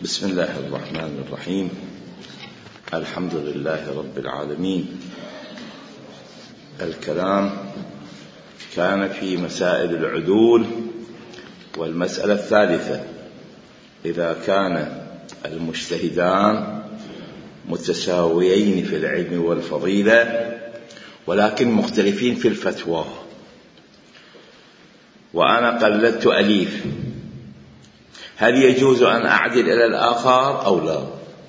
بسم الله الرحمن الرحيم. الحمد لله رب العالمين. الكلام كان في مسائل العدول، والمسألة الثالثة: إذا كان المجتهدان متساويين في العلم والفضيلة ولكن مختلفين في الفتوى، وأنا قلدت أليف، هل يجوز أن أعدل إلى الآخر أو لا؟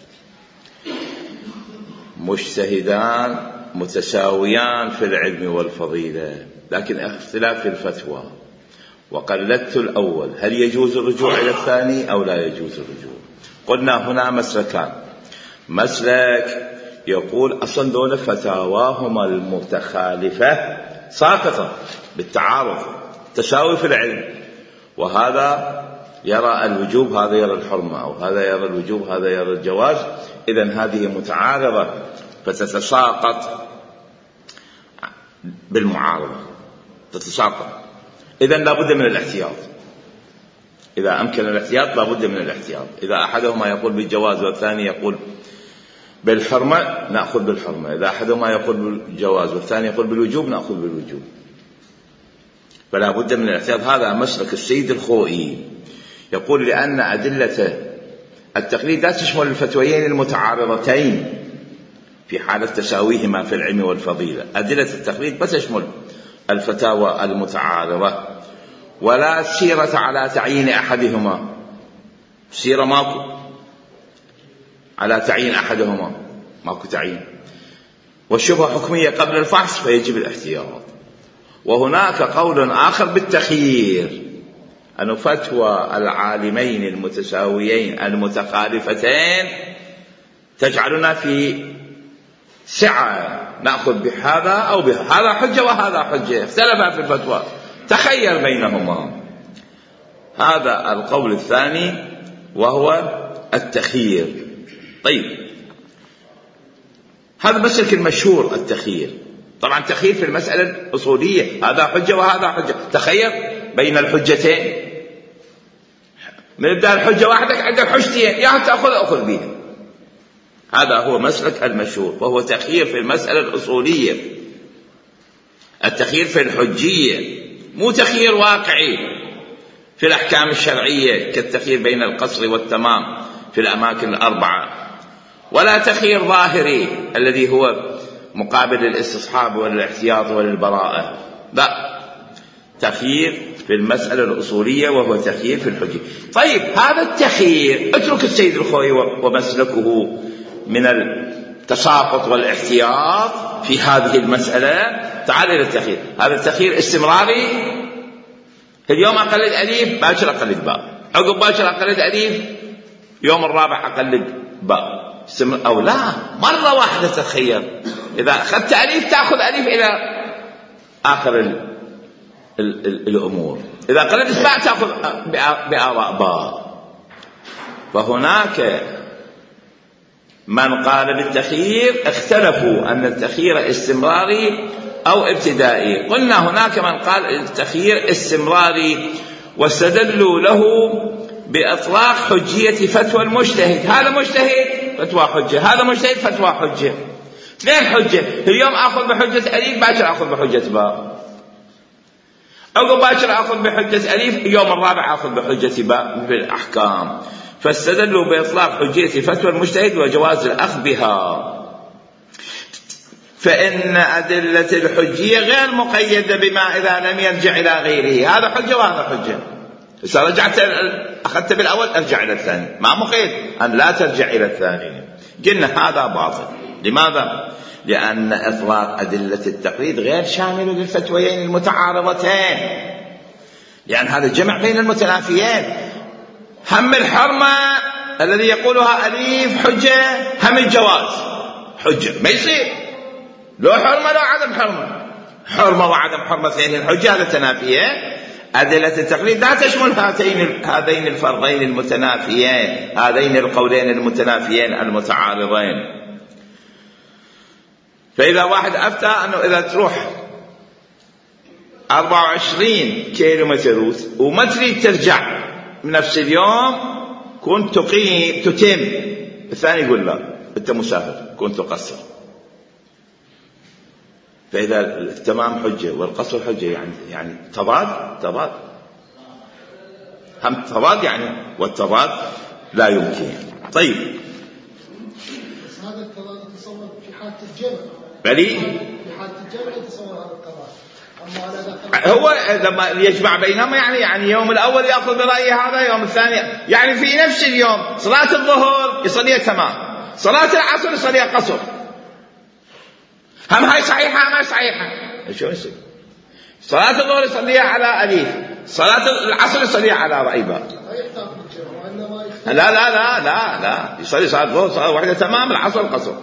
مجتهدان متساويان في العلم والفضيلة لكن اختلاف في الفتوى، وقلدت الأول، هل يجوز الرجوع إلى الثاني أو لا يجوز الرجوع؟ قلنا هنا مسلكان: مسلك يقول أصلا دون فتاواهما المتخالفة ساقطة بالتعارض، تساوي في العلم، وهذا يرى الوجوب هذا يرى الحرمة، أو هذا يرى الوجوب هذا يرى الجواز، إذن هذه متعارضة فتتساقط بالمعارضة، تتساقط. إذن لا بد من الاحتياط، إذا أمكن الاحتياط لا بد من الاحتياط. إذا أحدهما يقول بالجواز والثاني يقول بالحرمة نأخذ بالحرمة، إذا أحدهما يقول بالجواز والثاني يقول بالوجوب نأخذ بالوجوب، فلا بد من الاحتياط. هذا مسلك السيد الخوئي، يقول لأن أدلة التقليد لا تشمل الفتويين المتعارضتين في حالة تساويهما في العلم والفضيلة، أدلة التقليد ما تشمل الفتاوى المتعارضة، ولا سيرة على تعيين أحدهما، سيرة ماكو على تعيين أحدهما، ماكو تعيين، والشبهة حكمية قبل الفحص فيجب الاحتياط. وهناك قول آخر بالتخيير، أن فتوى العالمين المتساويين المتخالفتين تجعلنا في سعة نأخذ بهذا أو بهذا، هذا حجة وهذا حجة، اختلفا في الفتوى، تخير بينهما. هذا القول الثاني وهو التخيير. طيب، هذا مسلك المشهور التخيير. طبعا التخيير في المسألة الأصولية، هذا حجة وهذا حجة، تخير بين الحجتين، من ابدأ الحجة واحدة عندك حجتين، يا تأخذ بها. هذا هو مسلك المشهور، وهو تخيير في المسألة الأصولية. التخيير في الحجية مو تخيير واقعي في الأحكام الشرعية كالتخيير بين القصر والتمام في الأماكن الأربعة، ولا تخيير ظاهري الذي هو مقابل للاستصحاب والاحتياط وللبراءة، لا، تخيير في المسألة الأصولية وهو تخيير في الحجة. طيب، هذا التخيير اترك السيد الخوئي ومسلكه من التساقط والاحتياط في هذه المسألة، تعال إلى التخيير. هذا التخيير استمراري، اليوم أقلد أليف باكر أقلد باء، عقب باكر أقلد أليف، يوم الرابع أقلد باء، أو لا، مرة واحدة تتخير. إذا أخذت أليف تأخذ أليف إلى آخر الأمور، إذا قلدت باء تأخذ بآراء باء. فهناك من قال بالتخيير، اختلفوا أن التخيير استمراري أو ابتدائي. قلنا هناك من قال التخيير استمراري، واستدلوا له بإطلاق حجية فتوى المجتهد، هذا مجتهد فتوى حجة، هذا مجتهد فتوى حجة، اثنين حجة. اليوم أخذ بحجة أليف، باكر أخذ بحجة باء، عقب باكر أخذ بحجة أليف، يوم الرابع أخذ بحجة باء في الأحكام. فاستدلوا بإطلاق حجية فتوى المجتهد وجواز الأخذ بها، فإن أدلة الحجية غير مقيدة بما إذا لم يرجع إلى غيره، هذا حجة وهذا حجة. إذا رجعت أخذت بالأول أرجع إلى الثاني، ما مقيد أن لا ترجع إلى الثاني. قلنا هذا باطل. لماذا؟ لأن إطلاق أدلة التقليد غير شامل للفتويين المتعارضتين، لأن هذا الجمع بين المتنافيين. هم الحرمة الذي يقولها أليف حجة، هم الجواز حجة، ما يصير لو حرمة لو عدم حرمة، حرمة وعدم حرمة ثاني الحجة، هذا تنافيين. أدلة التقليد لا تشمل هذين الفرضين المتنافيين، هذين القولين المتنافيين المتعارضين. فإذا واحد أفتى أنه إذا تروح 24 كيلومتر وما تريد ترجع بنفس اليوم، كنت تتم، الثاني يقول لا أنت مسافر كنت تقصر. فإذا التمام حجة والقصر حجة يعني تضاد هم تضاد يعني، والتضاد لا يمكن. طيب بس هذا التضاد يتصور في حالة الجمع، بلي في حالة الجمع يتصور هذا التضاد. هو لما يجمع بينهما يعني يوم الأول يأخذ برأي هذا، يوم الثاني يعني في نفس اليوم صلاة الظهر يصليها تمام، صلاة العصر يصليها قصر، هم هاي صحيحة ما صحيحة. شو يصير؟ صلاة الظهر يصليها على أليف، صلاة العصر يصليها على رأي باء. لا يصلي صلاة الظهر صلاة واحدة تمام، العصر قصر.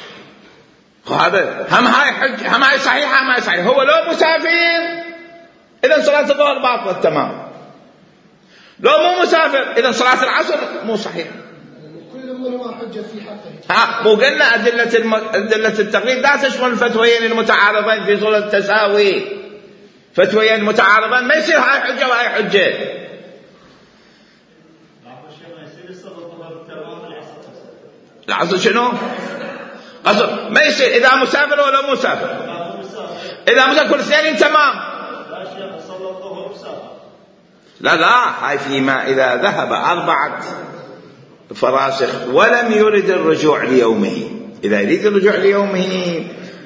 هذا هم هاي صحيحة ما صحيحة. هو لو مسافر إذا صلاة الظهر باطلة تمام، لو مو مسافر إذا صلاة العصر مو صحيحة. كل منهما حجة في حقه. مو قلنا أدلة التقليد لا تشمل الفتويين المتعارضين في صورة التساوي. فتويين متعارضين ما يصير هاي حجة وهاي حجة. العصر شنو؟ قصر ما يصير إذا مسافر ولا مسافر. إذا مسافر كل اثنين تمام. لا هاي فيما إذا ذهب 4 فراسخ ولم يرد الرجوع ليومه. إذا يريد الرجوع ليومه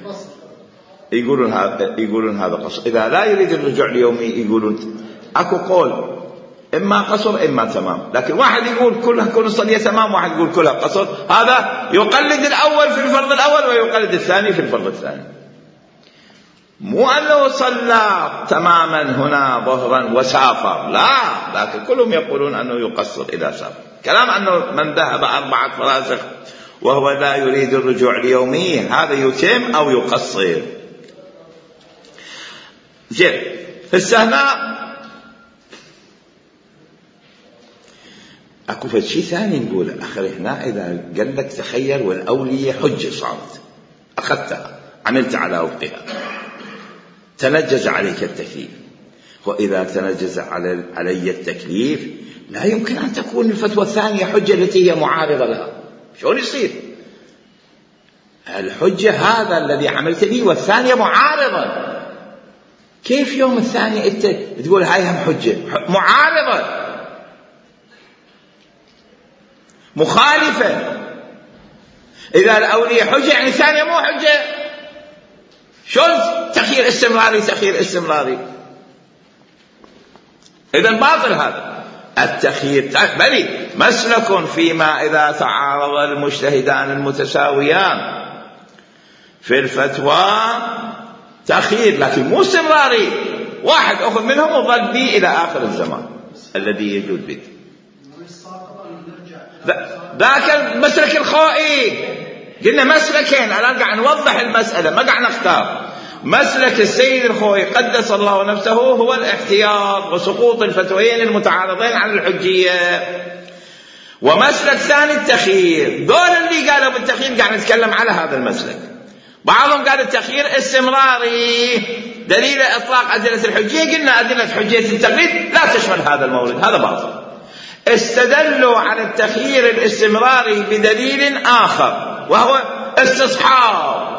يقولون هذا قصر. إذا لا يريد الرجوع ليومه يقولون أكو قول إما قصر إما تمام. لكن واحد يقول كلها كل الصلية تمام، واحد يقول كلها قصر. هذا يقلد الأول في الفرض الأول ويقلد الثاني في الفرض الثاني. مو أنه صلى تماما هنا ظهرا وسافر، لا، لكن كلهم يقولون أنه يقصر إذا سافر. كلام أنه من ذهب 4 فراسخ وهو لا يريد الرجوع ليومه هذا يتم أو يقصر. زين. في السهناء أكو شيء ثاني نقول آخر هنا. إذا قال لك تخير والأولية حجة صارت، أخذتها عملت على وفقها، تنجز عليك التكليف. وإذا تنجز علي التكليف لا يمكن أن تكون الفتوى الثانية حجة التي هي معارضة لها. شلون يصير؟ الحجة هذا الذي عملت به والثانية معارضة. كيف يوم الثاني أنت تقول هاي هم حجة معارضة مخالفة؟ إذا الأولية حجة يعني الثانية مو حجة. شلون تخيير استمراري؟ إذن باطل هذا التخيير. بل مسلك فيما إذا تعارض المجتهدان المتساويان في الفتوى تخيير، لكن مو استمراري. واحد أخذ منهم وظل به إلى آخر الزمان الذي يجود به. ذاك المسلك الخائي. قلنا مسلكين، الآن قاعد نوضح المسألة ما قاعد نختار. مسلك السيد الخوئي قدس الله نفسه هو الاحتياط وسقوط الفتويين المتعارضين عن الحجية، ومسلك ثاني التخيير. دول اللي قالوا بالتخيير قاعد نتكلم على هذا المسلك. بعضهم قال التخيير استمراري دليل إطلاق أدلة الحجية. قلنا أدلة حجية التقليد لا تشمل هذا المورد، هذا باطل. استدلوا على التخيير الاستمراري بدليل آخر وهو استصحاب.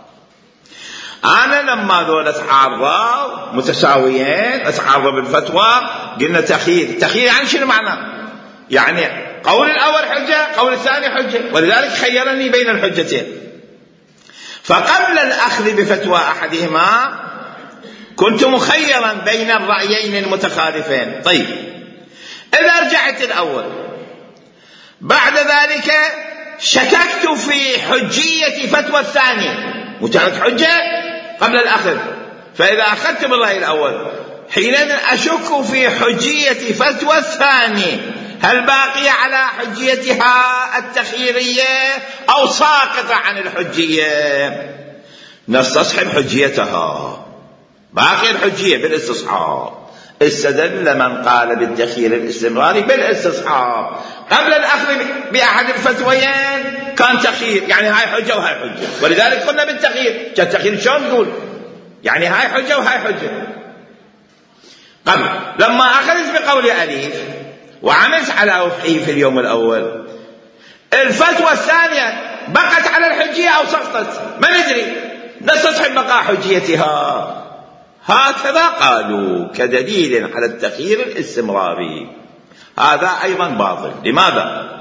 أنا لما ذول تعارضوا متساويين تعارضوا بالفتوى قلنا تخيير يعني شنو معنى؟ يعني قول الأول حجة قول الثاني حجة، ولذلك خيرني بين الحجتين. فقبل الأخذ بفتوى أحدهما كنت مخيرا بين الرأيين المتخالفين. طيب إذا رجعت الأول بعد ذلك شككت في حجية فتوى الثاني، مجرد حجة قبل الأخذ، فإذا أخذت بالرأي الأول حينئذ أشك في حجية فتوى الثاني، هل باقية على حجيتها التخييرية أو ساقطة عن الحجية؟ نستصحب حجيتها، باقي الحجية بالاستصحاب. استدل من قال بالتخيير الاستمراري بالاستصحاب. قبل الأخذ بأحد الفتويين كان تخيير، يعني هاي حجة وهاي حجة، ولذلك قلنا بالتخيير. التخيير شلون نقول؟ يعني هاي حجة وهاي حجة. قبل لما أخذت بقول أليف وعملت على وفقه في اليوم الأول، الفتوى الثانية بقت على الحجية أو سقطت ما ندري، نستصحب بقاء حجيتها. هكذا قالوا كدليل على التخيير الاستمراري. هذا أيضا باطل. لماذا؟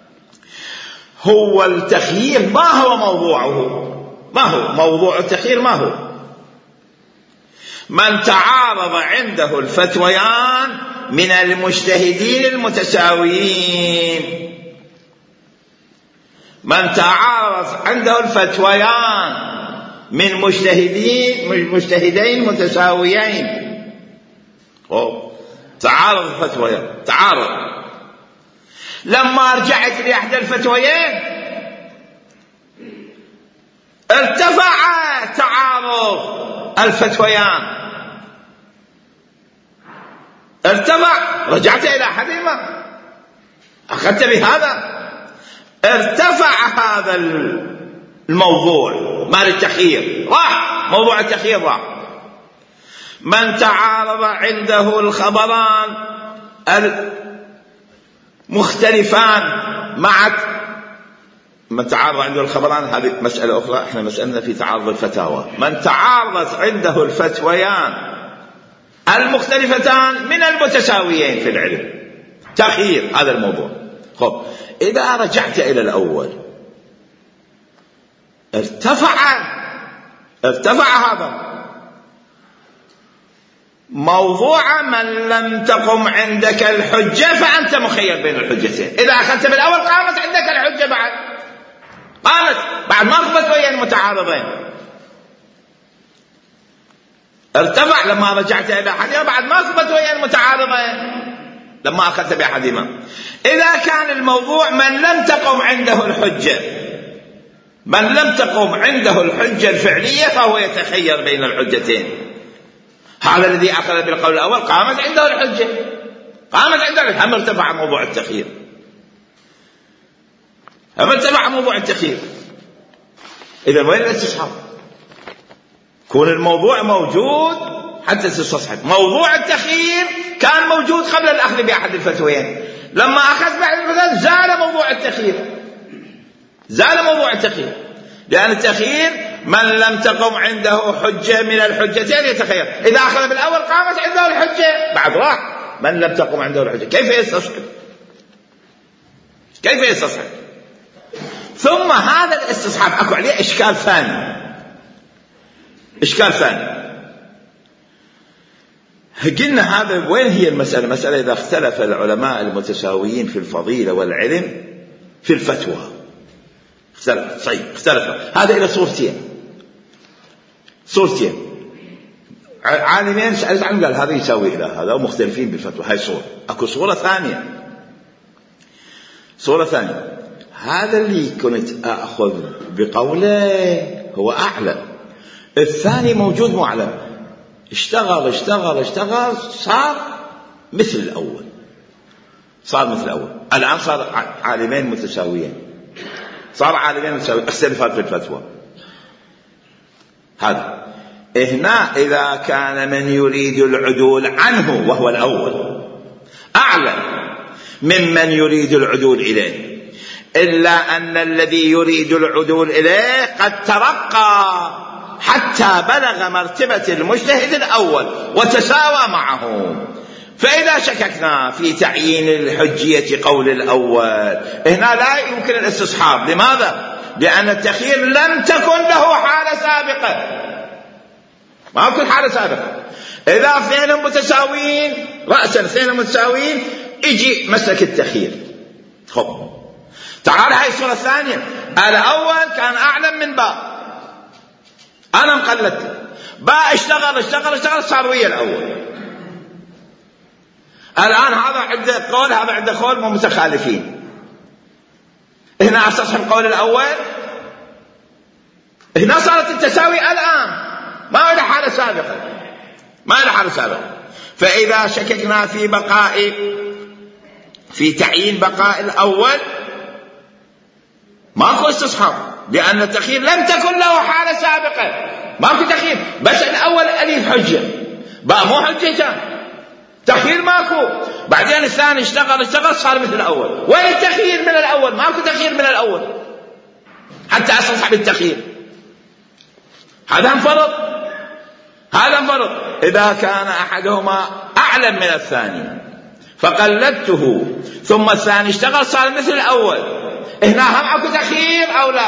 هو التخيير ما هو موضوعه؟ ما هو موضوع التخيير؟ ما هو؟ من تعارض عنده الفتويان من المجتهدين المتساويين، من تعارض عنده الفتويان من مجتهدين متساويين. تعارض الفتويان، تعارض. لما رجعت لإحدى الفتويين ارتفع تعارض الفتويان، ارتفع، رجعت إلى أحدهما أخذت بهذا، ارتفع هذا الموضوع مال التخيير، راح موضوع التخيير راح. من تعارض عنده الخبران المختلفان من تعارض عنده الخبران، هذه مسألة أخرى، احنا مسألنا في تعارض الفتاوى. من تعارضت عنده الفتويان المختلفتان من المتساويين في العلم، تخيير هذا الموضوع. خب إذا رجعت إلى الأول ارتفع هذا موضوع من لم تقم عندك الحجة فأنت مخير بين الحجتين. إذا أخذت بالأول قامت عندك الحجة، قامت بعد ما أخذت ويا المتعارضين، ارتفع لما رجعت إلى أحدهما بعد ما أخذت ويا المتعارضين لما أخذت بأحدهما. إذا كان الموضوع من لم تقم عنده الحجة، من لم تقم عنده الحجة الفعلية فهو يتخير بين الحجتين. هذا الذي أخذ بالقول الأول قامت عنده الحجة، قامت عنده الحجة، هم ارتفع موضوع التخيير، هم ارتفع موضوع التخيير. إذا وين الاستصحاب؟ كون الموضوع موجود حتى تستصحب. موضوع التخيير كان موجود قبل الأخذ بأحد الفتوين، لما أخذ بأحد الفتوين زال موضوع التخيير، زال موضوع التخيير، لأن التخيير من لم تقم عنده حجة من الحجتين يتخير. إذا أخذ بالأول قامت عنده الحجة، بعد راح من لم تقم عنده الحجة، كيف يستصحب؟ كيف يستصحب؟ ثم هذا الاستصحاب أكو عليه إشكال ثاني، إشكال ثاني. قلنا هذا وين هي المسألة؟ مسألة إذا اختلف العلماء المتساويين في الفضيلة والعلم في الفتوى، اختلف، صحيح اختلف. هذا إلى صورتين. عالمين سألت عنه قال هذا يساوي إلى هذا ومختلفين بالفتوى، هاي صورة. أكو صورة ثانية، هذا اللي كنت أخذ بقوله هو أعلى، الثاني موجود معلم، اشتغل صار مثل الأول، الآن صار عالمين متساويين، اختلفات في الفتوى. هذا هنا إذا كان من يريد العدول عنه وهو الأول أعلى ممن يريد العدول إليه، إلا أن الذي يريد العدول إليه قد ترقى حتى بلغ مرتبة المجتهد الأول وتساوى معه. فإذا شككنا في تعيين الحجية قول الأول هنا لا يمكن الاستصحاب. لماذا؟ لأن التخيير لم تكن له حالة سابقة، ما يكون حالة سابقة. إذا اثنين متساويين رأسا، اثنين متساويين، يجي مسلك التخيير. خب تعال هاي الصورة الثانية، الأول كان أعلم من باء، أنا مقلدت، باء اشتغل صار ويا الأول. الآن هذا عنده قول، هذا عنده قول، متخالفين. هنا استصحب قول الأول، هنا صارت التساوي الآن، ما إلى حالة سابقة. فإذا شككنا في تعيين بقاء الأول ماكو استصحاب، لأن التخيير لم تكن له حالة سابقة، ماكو تخيير، بس الأول أليف حجة، بقى مو حجتان، تخيير ماكو. بعدين الثاني اشتغل صار مثل الأول. وين التخيير من الأول؟ ماكو تخيير من الأول حتى استصحب التخيير. هذا انفرض. إذا كان أحدهما أعلم من الثاني فقلدته ثم الثاني اشتغل صار مثل الأول، هنا هم اكو تخيير أو لا؟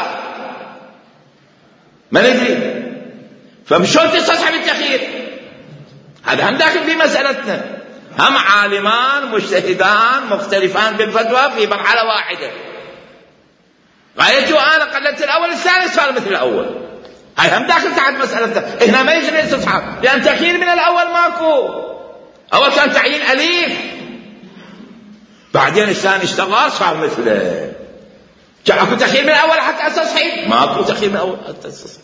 ما ندري. فشلون تستصحب التخيير؟ هذا هم داخل في مسألتنا. هم عالمان مجتهدان مختلفان بالفتوى في مرحلة واحدة، غايته أنا قلدت الأول الثاني صار مثل الأول. هاي هم داخل تحت مسألتنا. هنا ما يجري استصحاب لأن تخيير من الأول ماكو. أول كان تعيين أليف، بعدين الثاني اشتغل صار مثله. اكو تخيير من الأول حتى استصحب؟ ماكو تخيير من الأول حتى استصحب.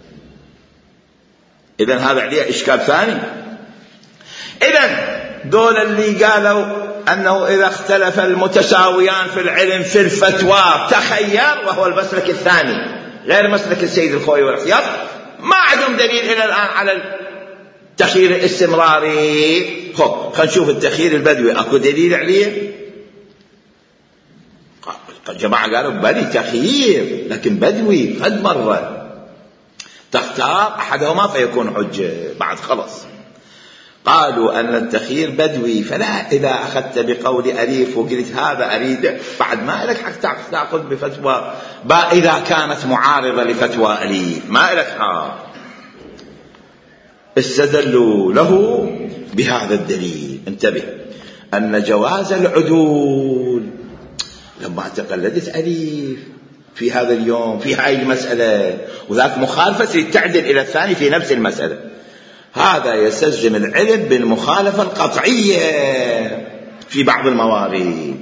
إذن هذا عليه إشكال ثاني. إذن دول اللي قالوا أنه إذا اختلف المتساويان في العلم في الفتوى تخير، وهو المسلك الثاني غير مسلك السيد الخوي والاحتياط، ما عندهم دليل إلى الآن على التخيير الاستمراري. خلينا نشوف التخيير البدوي أكو دليل عليه؟ الجماعة قالوا بلي تخيير لكن بدوي، قد مرة تختار أحدهما فيكون حجة بعد خلص. قالوا أن التخيير بدوي، فلا إذا أخذت بقول أليف وقلت هذا أريد بعد ما لك حق تأخذ بفتوى إذا كانت معارضة لفتوى أليف ما لك حق. استدلوا له بهذا الدليل. انتبه أن جواز العدول لما تقلدت أليف في هذا اليوم في هاي المسألة وذاك مخالفة تعدل إلى الثاني في نفس المسألة، هذا يستلزم العلم بالمخالفة القطعية في بعض الموارد.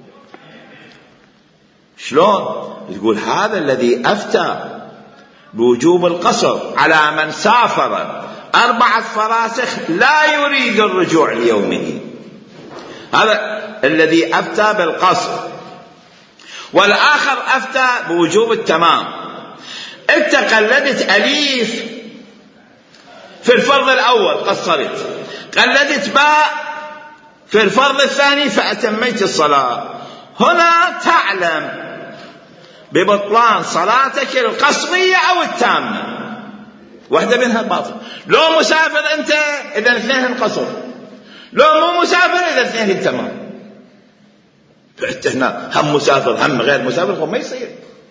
شلون؟ تقول هذا الذي أفتى بوجوب القصر على من سافر 4 فراسخ لا يريد الرجوع ليومه، هذا الذي أفتى بالقصر، والآخر أفتى بوجوب التمام. أنت قلدت أليف في الفرض الأول قصرت، قلدت باء في الفرض الثاني فأتميت الصلاة. هنا تعلم ببطلان صلاتك القصرية أو التامة، واحدة منها باطل. لو مسافر أنت إذا 2 قصر، لو مو مسافر إذا 2 تمام. فأنت هنا هم مسافر هم غير مسافر ما يصير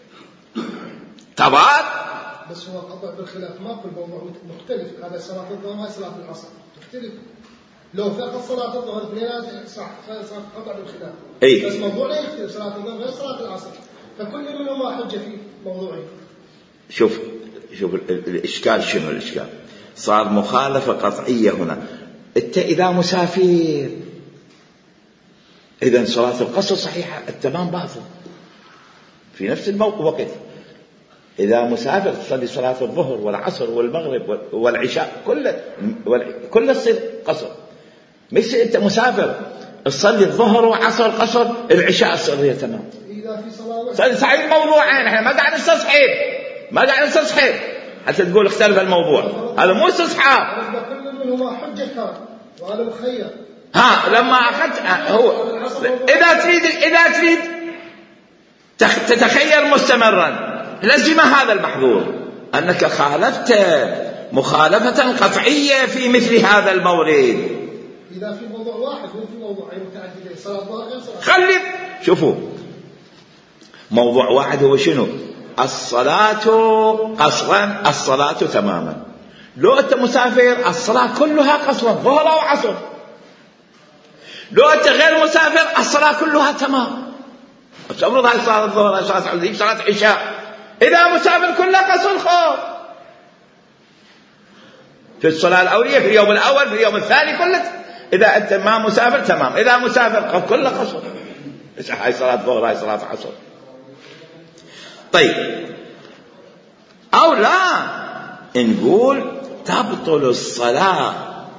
طبعا. بس هو قطع بالخلاف ما كل موضوع مختلف. هذا صلاة الظهر ما صلاة العصر مختلف. لو فقط صلاة الظهر بينات صح قطع بالخلاف. بس موضوع لا يختلف، صلاة الظهر غير صلاة العصر، فكل منهما حجة في موضوعين. شوف الإشكال شنو الإشكال؟ صار مخالفة قطعية هنا. أنت إذا مسافر إذن صلاة القصر صحيحة، التمام باطل في نفس الوقت. إذا مسافر تصلي صلاة الظهر والعصر والمغرب والعشاء كل تصير قصر. مش أنت مسافر تصلي الظهر وعصر قصر، العشاء الصغيرة تمام. إذا في صلاة صحيح الموضوعين، احنا ما قاعد نستصحب حتى تقول اختلف الموضوع، هذا مو استصحاب. كل منهما حجة كان وهذا مخير. لما أخذت هو إذا تريد تتخير مستمرا لزم هذا المحظور أنك خالفت مخالفة قطعية في مثل هذا المورد. إذا في موضوع واحد مو في موضوعين متعددين، صلاة الظهر غير صلاة. خلي شوفوا موضوع واحد هو شنو؟ الصلاة قصرا الصلاة تماما. لو أنت مسافر الصلاة كلها قصرا ظهر أو عصر، لو أنت غير مسافر الصلاة كلها تمام. أفرض هاي صلاة الظهر هاي صلاة عصر صلاة عشاء، إذا مسافر كلها قصر خوف في الصلاة الأولية في اليوم الأول في اليوم الثاني كله. إذا أنت ما مسافر تمام، إذا مسافر كله قصر. هاي صلاة ظهر هاي صلاة عصر. طيب أو لا نقول تبطل الصلاة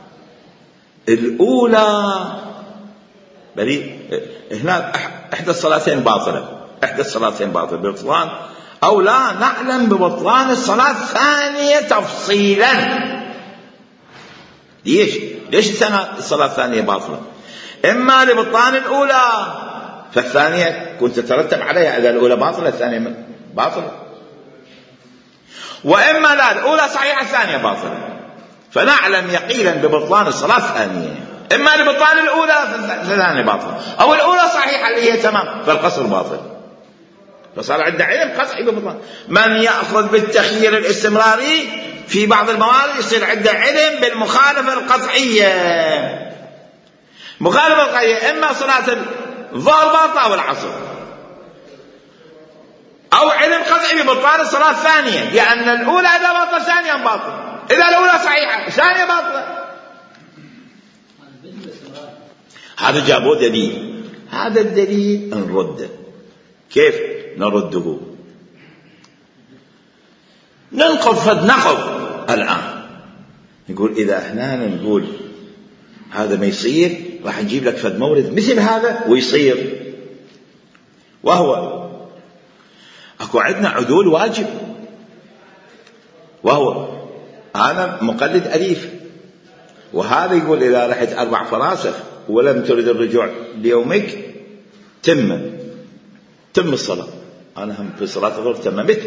الأولى بل هنا إحدى الصلاتين باطلة ببطلان، أو لا نعلم ببطلان الصلاة الثانية تفصيلا. ليش الصلاة الثانية باطلة؟ إما لبطلان الأولى، فالثانية كنت تترتب عليها، إذا الأولى باطلة الثانية باطلة، وإما لا، الأولى صحيحة الثانية باطلة، فنعلم يقينا ببطلان الصلاة الثانية، إما لبطلان الأولى فالثانية باطلة، أو الأولى صحيحة اللي هي تمام فالقصر باطل. فصار عنده علم قطعي ببطلان. من يأخذ بالتخيير الاستمراري في بعض الموارد يصير عنده علم بالمخالفة القطعية. مخالفة القطعية إما صلاة الظهر باطلة أو العصر، أو علم قطعي ببطلان الصلاة الثانية، لأن الأولى إذا باطلة ثانيا باطلة، إذا الأولى صحيحة ثانية باطلة. هذا جابوا دليل، هذا الدليل نرده. كيف نرده؟ ننقض فد نقض الآن، نقول إذا هنا نقول هذا ما يصير، راح نجيب لك فد مورد مثل هذا ويصير، وهو أكو عندنا عدول واجب، وهو أنا مقلد أليف، وهذا يقول إذا رحت 4 فراسخ ولم ترد الرجوع ليومك تم الصلاة. أنا هم في صلاة الظهر تممت،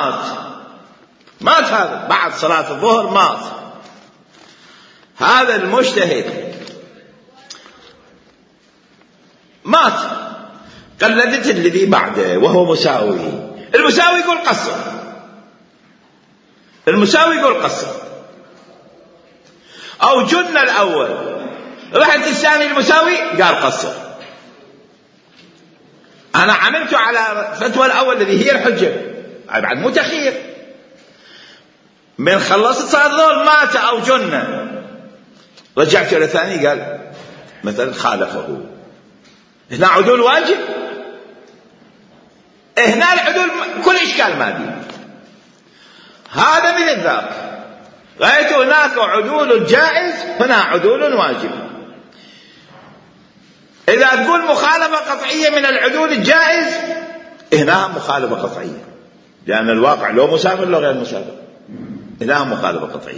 مات هذا بعد صلاة الظهر مات. هذا المجتهد مات، قلدت الذي بعده وهو مساوي. المساوي يقول قصر، المساوي يقول قصر، أو جن الأول رحت الثاني المساوي قال قصر. أنا عملت على فتوى الأول الذي هي الحجة، بعد متخير، من خلصت صلاة الظهر مات أو جن، رجعت إلى الثاني قال مثلا خالفه. هنا عدول واجب، هنا العدول كل إشكال مادي. هذا مثل ذاك، رأيت هناك عدول جائز، هنا عدول واجب. إذا تقول مخالفة قطعية من العدول الجائز، هنا مخالفة قطعية، لأن الواقع لو مسافر لو غير مسافر، هنا مخالفة قطعية.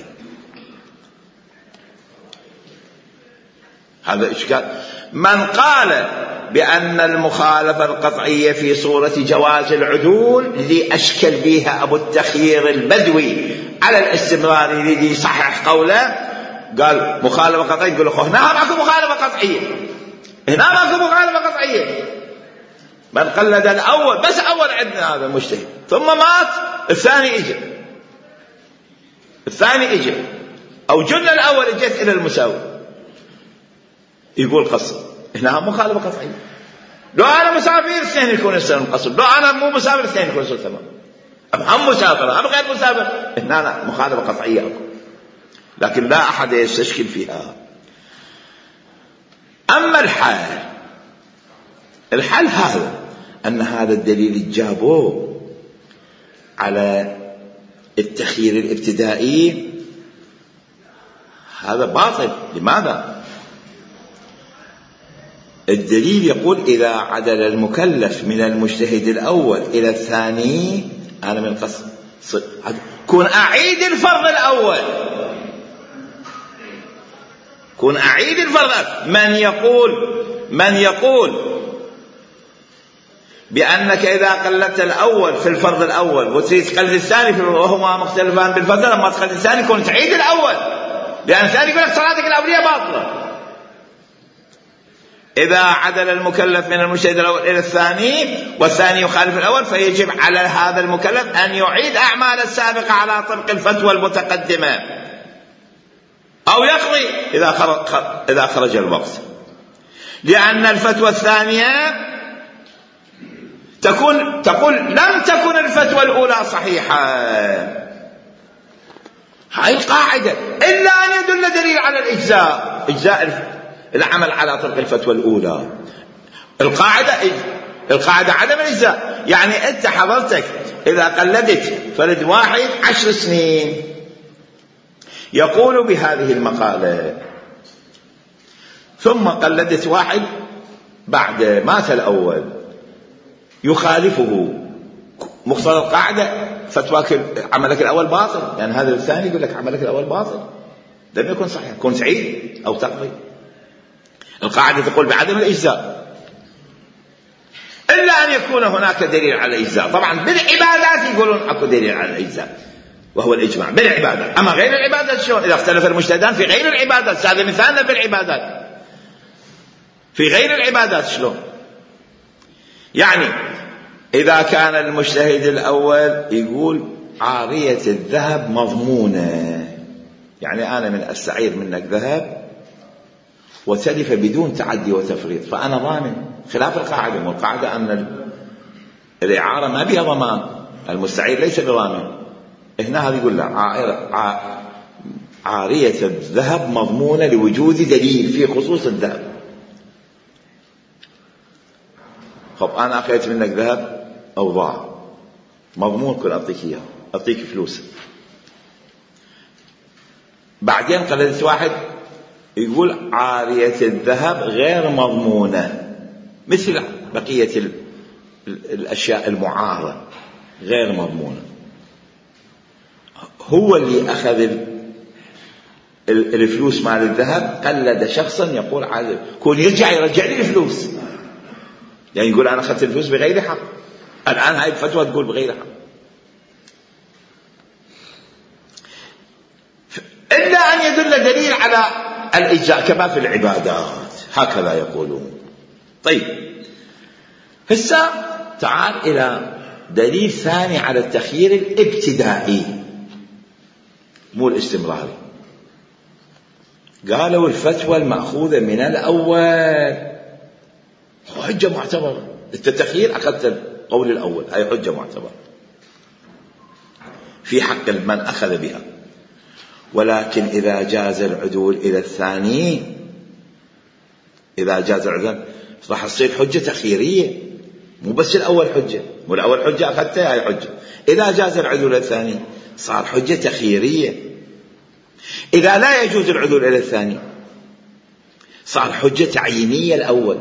هذا إشكال. من قال بأن المخالفة القطعية في صورة جواز العدول الذي أشكل بها أبو التخيير البدوي على الاستمرار الذي صحح قوله، قال مخالفة قطعية، يقول له هنا ماكو مخالفة قطعية، هنا ماكو مخالفة قطعية. من قلد الأول بس أول عندنا هذا المجتهد، ثم مات الثاني إجا أو جن الأول إجت إلى المساوي يقول قصر، هنا مخالفة قطعية. لو أنا مسافر اثنين يكون السنة قصر، لو أنا مو مسافر اثنين يكون السنة تمام. أم مسافر أم غير مسافر، هنا مخالفة قطعية أكو، لكن لا أحد يستشكل فيها. أما الحال هذا أن هذا الدليل جابوه على التخيير الابتدائي، هذا باطل. لماذا؟ الدليل يقول إذا عدل المكلف من المجتهد الأول إلى الثاني، أنا من قصد كون أعيد الفرض الأول، كون أعيد الفرض. من يقول بأنك إذا قلدت الأول في الفرض الأول وتريد تقلد الثاني وهما مختلفان بالفضل، لما تقلد الثاني كون تعيد الأول، لأن الثاني يقول لك صلاتك الأولية باطلة. إذا عدل المكلف من المجتهد الأول إلى الثاني والثاني يخالف الأول، فيجب على هذا المكلف أن يعيد أعمال السابقة على طبق الفتوى المتقدمة، أو يقضي إذا خرج الوقت، لأن الفتوى الثانية تقول لم تكن الفتوى الأولى صحيحة. هاي القاعدة، إلا أن يدل دليل على إجزاء العمل على طبق الفتوى الأولى. القاعدة عدم الإجزاء، يعني أنت حضرتك إذا قلدت فرد واحد 10 سنين يقول بهذه المقالة، ثم قلدت واحد بعد مات الأول يخالفه، مقتضى القاعدة فتواك عملك الأول باطل، يعني هذا الثاني يقول لك عملك الأول باطل، لم يكن صحيح، كن سعيد أو تقضي. القاعدة تقول بعدم الإجزاء إلا أن يكون هناك دليل على الإجزاء. طبعا بالعبادات يقولون أكو دليل على الإجزاء وهو الإجماع بالعبادات. أما غير العبادات شلون؟ إذا اختلف المجتهدان في غير العبادات، هذا مثالنا بالعبادات، في غير العبادات شلون؟ يعني إذا كان المجتهد الأول يقول عارية الذهب مضمونة، يعني أنا من أستعير منك ذهب وتلف بدون تعدي وتفريط فأنا ضامن، خلاف القاعدة. والقاعدة أن الإعارة ما بها ضمان، المستعير ليس بضامن. هنا هذا يقول لا، عارية الذهب مضمونة لوجود دليل في خصوص الذهب. خب أنا أخذت منك ذهب أو ضاع مضمون، كل أعطيك إياه، أعطيك فلوس. بعدين قلدت واحد يقول عارية الذهب غير مضمونة، مثل بقية الأشياء المعارة غير مضمونة. هو اللي أخذ الفلوس مال الذهب، قلد شخصا يقول عادل كون يرجع لي الفلوس، يعني يقول أنا أخذت الفلوس بغير حق. الآن هاي الفتوى تقول بغير حق، إلا أن يدل دليل على الإجزاء كما في العبادات، هكذا يقولون. طيب هسه تعال إلى دليل ثاني على التخيير الابتدائي مو الاستمراري. قالوا الفتوى المأخوذة من الأول حجة معتبرة. التخيير أخذت القول الأول، هاي حجة معتبرة في حق من أخذ بها. ولكن إذا جاز العدول إلى الثاني، إذا جاز العدول راح تصير حجة تخييرية، مو بس الأول حجة، مو الأول حجة أخذتها هاي حجة. إذا جاز العدول إلى الثاني صار حجة تخييرية. إذا لا يجوز العدول إلى الثاني صار حجة تعيينية. الأول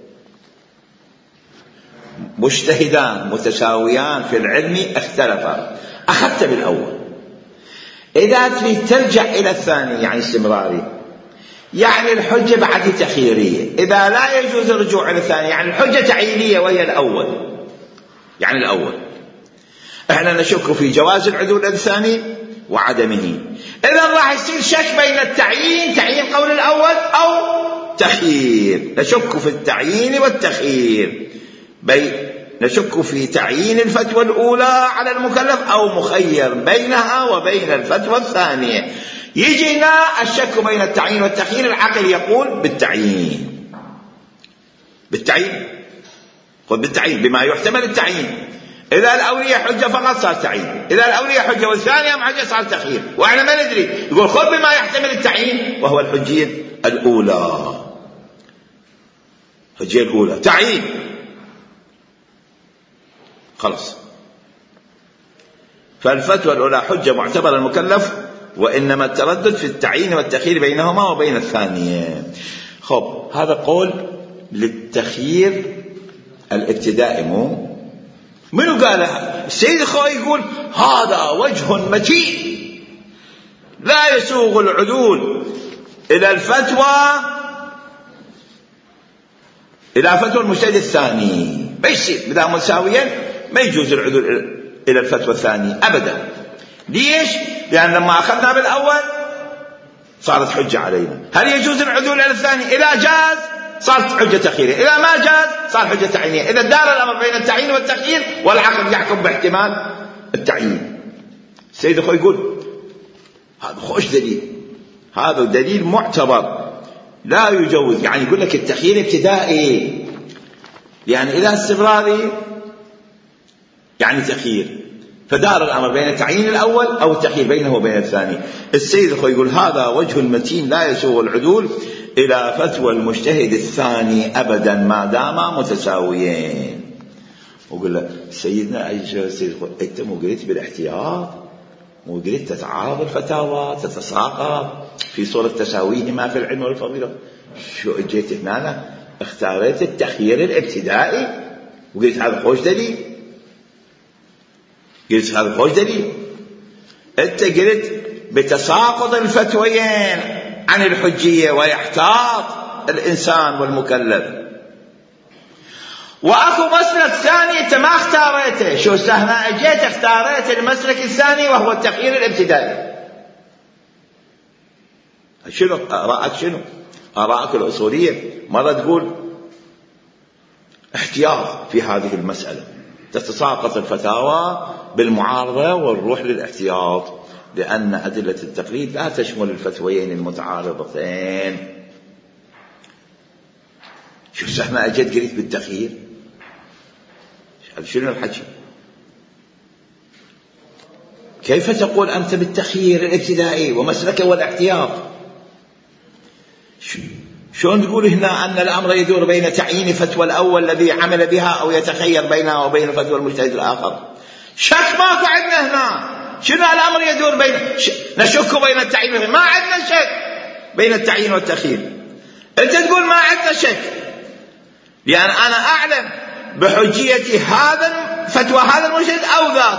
مجتهدان متساويان في العلم اختلفا، أخذت بالأول. إذا تريد ترجع إلى الثاني يعني استمراري، يعني الحجة بعد تخييرية. إذا لا يجوز الرجوع إلى الثاني يعني الحجة تعيينية وهي الأول. يعني الأول احنا نشك في جواز العدول إلى الثاني وعدمه، إذا راح يصير شك بين التعيين، تعيين قول الأول أو تخيير. نشك في التعيين والتخيير، نشك في تعيين الفتوى الأولى على المكلف أو مخير بينها وبين الفتوى الثانية. يجينا الشك بين التعيين والتخيير، العقل يقول بالتعيين، بالتعيين، خذ بالتعيين بما يحتمل التعيين. إذا الأولية حجة فقط صار تعيين، إذا الأولية حجة والثانية حجة صار تخيير، وإحنا ما ندري. يقول خذ بما يحتمل التعيين وهو الحجية الأولى. الحجية الأولى تعيين خلص. فالفتوى الأولى حجة معتبرة المكلف، وإنما التردد في التعيين والتخيير بينهما وبين الثانية. خب هذا قول للتخيير الابتدائي. منو قالها؟ السيد الخوئي يقول هذا وجه متين لا يسوغ العدول إلى الفتوى، إلى فتوى المجتهد الثاني. بيصير بدأ مساويا ما يجوز العدول إلى الفتوى الثانية أبدا. ليش؟ لأن لما أخذنا بالأول صارت حجة علينا. هل يجوز العدول إلى الثاني؟ إذا جاز صارت حجة تخييرية، إذا ما جاز صار حجة تعيينية. إذا دار الأمر بين التعيين والتخيير والعقل يحكم باحتمال التعيين. السيد أخوي يقول هذا خوش دليل، هذا دليل معتبر لا يجوز. يعني يقول لك التخيير ابتدائي، يعني إذا استمراري يعني تخيير، فدار الأمر بين التعيين الأول أو التخيير بينه وبين الثاني. السيد أخوي يقول هذا وجه المتين لا يسوغ العدول إلى فتوى المجتهد الثاني أبدا ما داما متساويين. وقل له سيدنا السيد أخوي أنت مو قلت بالاحتياط، مو قلت تتعارض الفتاوى تتساقط في صورة تساويهما في العلم والفضيلة. شو اجيت هنا اختاريت التخيير الابتدائي وقلت هذا خوش دليل، قلت هذا خوش دليل. انت قلت بتساقط الفتويين عن الحجية ويحتاط الإنسان والمكلف. وأكو مسلك ثاني أنت ما اختاريته، شو هنا أجيت اختاريت المسلك الثاني وهو التخيير الابتدائي. شنو آراءك؟ شنو آراءك الأصولية؟ مرة تقول احتياط في هذه المسألة، تتساقط الفتاوى بالمعارضة والروح للاحتياط، لأن أدلة التقليد لا تشمل الفتويين المتعارضتين. شو سهنا أجد قريت بالتخيير؟ شنو الحكي؟ كيف تقول أنت بالتخيير الابتدائي ومسلكه والاحتياط؟ شلون تقول هنا أن الأمر يدور بين تعيين فتوى الأول الذي عمل بها أو يتخير بينها وبين فتوى المجتهد الآخر؟ شك ماكو عندنا هنا. شنو الأمر يدور بين نشك بين التعيين، ما عندنا شك بين التعيين والتخيير. أنت تقول ما عندنا شك، لأن أنا أعلم بحجية هذا فتوى هذا المجتهد أو ذاك.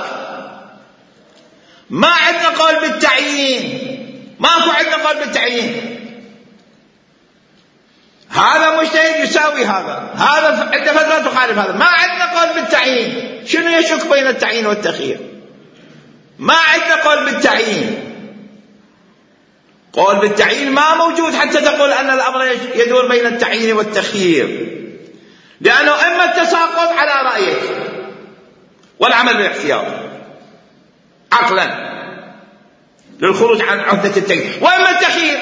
ما عندنا قول بالتعيين، ماكو عندنا قول بالتعيين. هذا مجتهد يساوي هذا، هذا عنده فتوى تخالف هذا. ما عندنا قول بالتعيين. شنو يشك بين التعيين والتخيير؟ ما عندنا قول بالتعيين. قول بالتعيين ما موجود حتى تقول أن الأمر يدور بين التعيين والتخيير، لأنه إما التساقط على رأيك والعمل بالاحتياط عقلا للخروج عن عهدة التخيير، وإما التخيير.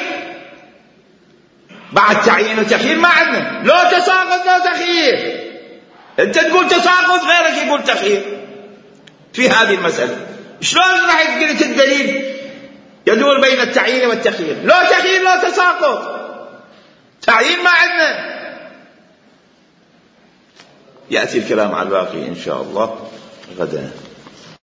بعد تعيين وتخيير ما عندنا، لو تساقط لو تخيير. أنت تقول تساقط، غيرك يقول تخيير في هذه المسألة. شلون راح يقول الدليل يدور بين التعيين والتخيير؟ لو تخيير لو تساقط، تعيين ما عندنا. يأتي الكلام على الباقي إن شاء الله غدا.